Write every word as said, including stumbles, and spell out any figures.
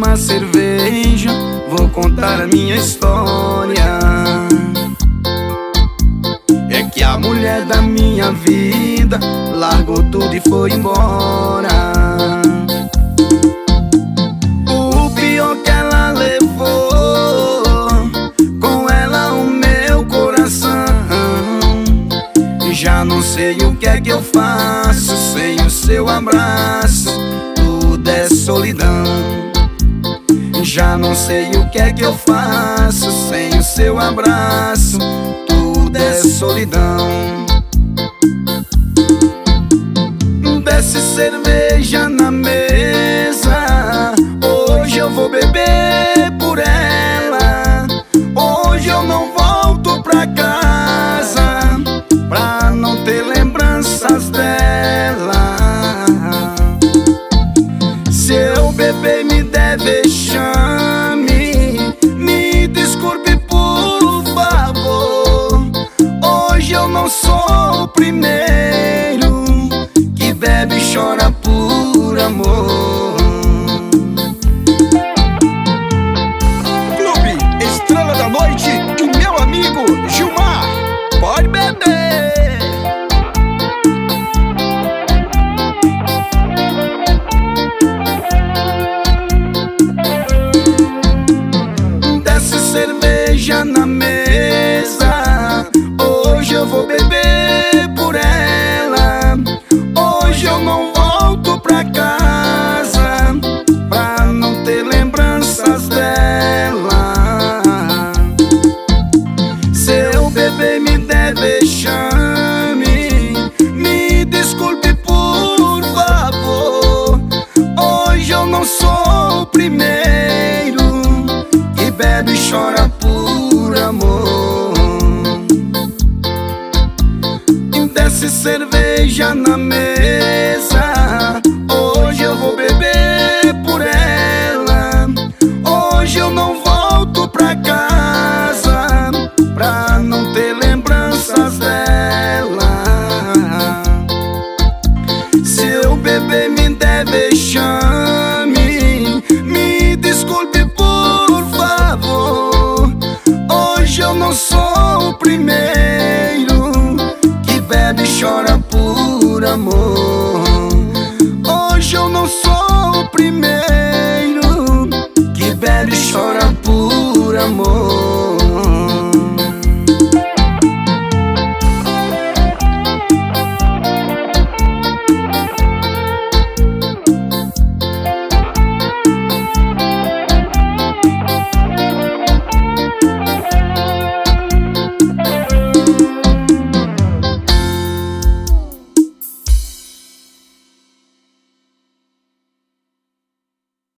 uma cerveja, vou contar a minha história. É que a mulher da minha vida largou tudo e foi embora. O pior que ela levou com ela o meu coração. Já não sei o que é que eu faço sem o seu abraço, tudo é solidão. Já não sei o que é que eu faço sem o seu abraço, tudo é solidão. Desce cerveja na mesa, hoje eu vou beber por ela. Hoje eu não volto pra casa pra não ter lembranças dela. Se eu beber me der vexame, me desculpe por favor. Hoje eu não sou o primeiro que bebe e chora por amor. Clube Estrela da Noite e meu amigo Gilmar, pode beber. Desce cerveja na mesa, hoje eu vou beber por ela. Hoje eu não volto pra casa pra não ter lembranças dela. Se eu beber me der vexame, me desculpe por favor. Hoje eu não sou o primeiro que bebe e chora por amor. Desce cerveja na mesa, hoje eu vou beber por ela. Hoje eu não volto pra casa pra não ter lembranças dela. Se eu beber me der vexame,